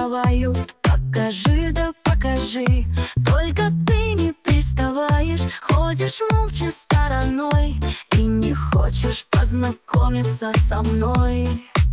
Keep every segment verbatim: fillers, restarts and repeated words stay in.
приставаю. Покажи, да покажи, только ты не приставаешь. Ходишь молча стороной и не хочешь познакомиться со мной.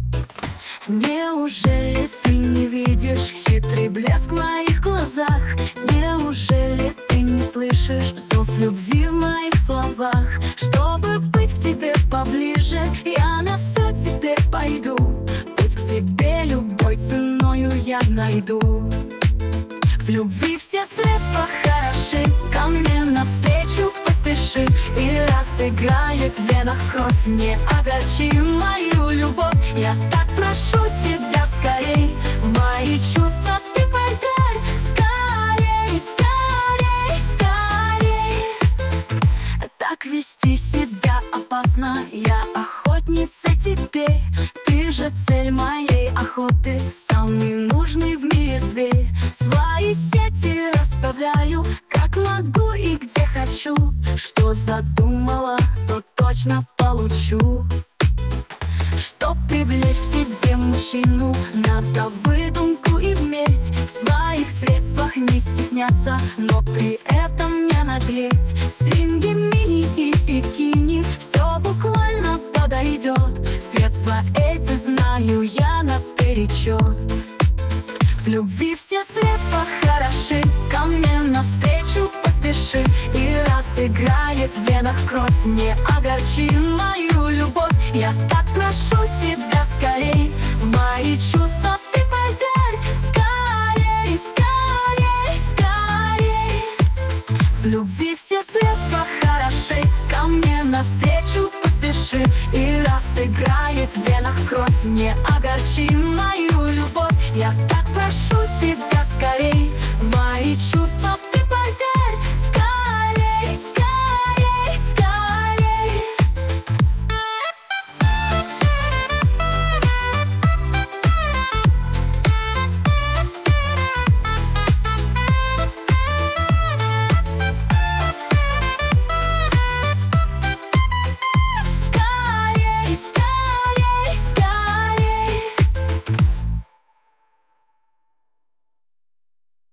Неужели ты не видишь хитрый блеск в моих глазах? Неужели ты не слышишь зов любви в моих словах? Чтобы быть к тебе поближе, я на все теперь пойду. Путь к тебе любой ценою я найду. В любви все средства хороши, ко мне навстречу поспеши. И раз играет в венах кровь, не огорчи мою любовь. Я так прошу тебя скорей, в мои чувства ты поверь. Скорей, скорей, скорей. Так вести себя опасно, я охотница теперь. Ты же цель моей охоты, самый нужный в мире зверь. Свои сети расставляю, как могу и где хочу. Что задумала, то точно получу. Чтоб привлечь к себе мужчину, надо выдумку иметь. В своих средствах не стесняться, но при этом не наглеть. Стринги, мини и бикини, все буквально подойдет. Средства эти знаю я наперечет. В любви все средства хороши, ко мне навстречу поспеши. И раз играет в венах кровь, не огорчи мою любовь. Я так прошу тебя скорей, в мои чувства ты поверь. Скорей, скорей, скорей. В любви все средства хороши, ко мне навстречу поспеши. И раз играет в венах кровь, не огорчи